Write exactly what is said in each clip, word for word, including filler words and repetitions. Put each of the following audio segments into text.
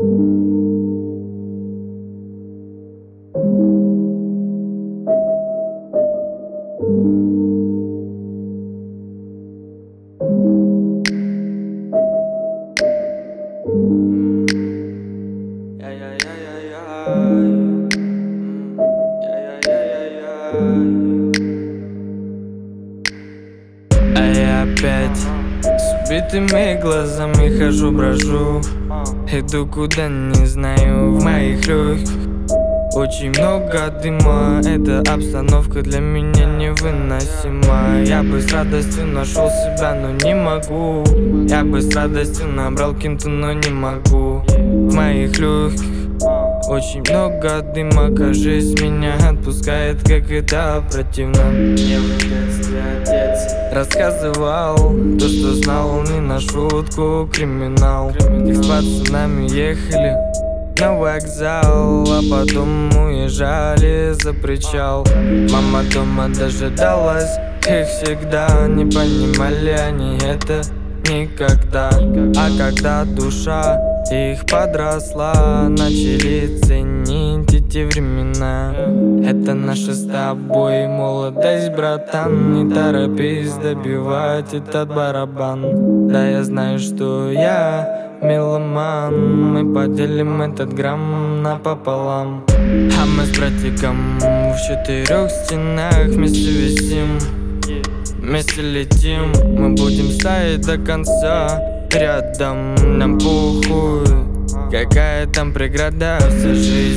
А я опять с убитыми глазами хожу, брожу. Иду куда не знаю, в моих легких очень много дыма. Эта обстановка для меня невыносима. Я бы с радостью нашел себя, но не могу. Я бы с радостью набрал кем-то, но не могу. В моих легких очень много дыма, кажется, меня отпускает, как это противно. Мне в детстве отец рассказывал то, что знал, не на шутку криминал. Их с пацанами ехали на вокзал, а потом уезжали за причал. Мама дома дожидалась, их всегда не понимали они это никогда. А когда душа их подросла, начали ценить эти времена. Это наша с тобой молодость, братан. Не торопись добивать этот барабан. Да, я знаю, что я меломан. Мы поделим этот грамм напополам. А мы с братиком в четырех стенах вместе висим, вместе летим. Мы будем стоять до конца рядом, нам похуй, какая там преграда. Вся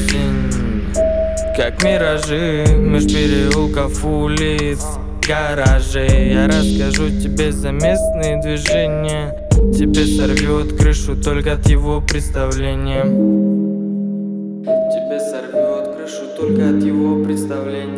жизнь как миражи меж переулков, улиц, гаражей. Я расскажу тебе за местные движения. Тебе сорвет крышу только от его представления. Тебе сорвет крышу только от его представления.